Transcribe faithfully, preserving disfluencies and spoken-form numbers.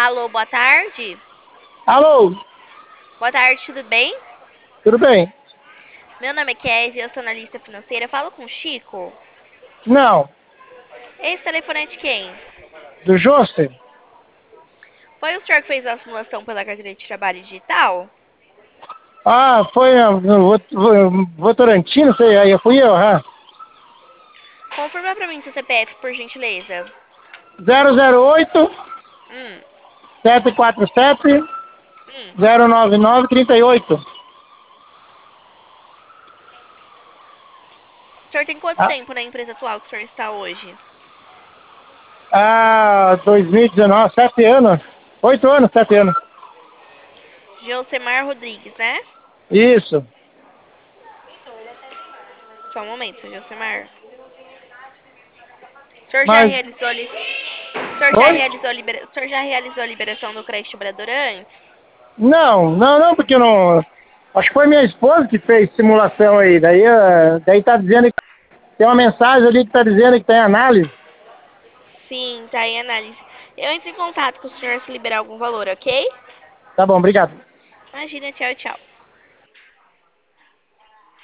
Alô, boa tarde. Alô, Boa tarde, tudo bem? tudo bem? Meu nome é Kézia, eu sou analista financeira. Falo com o Chico. Não, Esse telefone é de quem? do Joster? Foi o senhor que fez a simulação pela carteira de trabalho digital? Ah, foi a Vo- Vo- Votorantim, não sei, aí fui eu, ah. Confirma pra mim seu C P F, por gentileza. zero zero oito, Hum, sete quatro sete, hum. zero nove nove três oito. O senhor tem quanto Ah, tempo na empresa atual que o senhor está hoje? ah, dois mil e dezenove, sete anos. Oito anos, sete anos. Gilcemar Rodrigues, né? Isso. Só um momento, seu Gilcemar. O senhor já Mas, realizou a li... o senhor já oi? realizou a libera... o senhor já realizou a liberação do crédito cobrador antes? Não, não, não, porque não. Acho que foi minha esposa que fez simulação aí. Daí, ah, daí tá dizendo que tem uma mensagem ali que tá dizendo que tem análise. Sim, tá em análise. Eu entro em contato com o senhor se liberar algum valor, ok? Tá bom, obrigado. Imagina, tchau, tchau.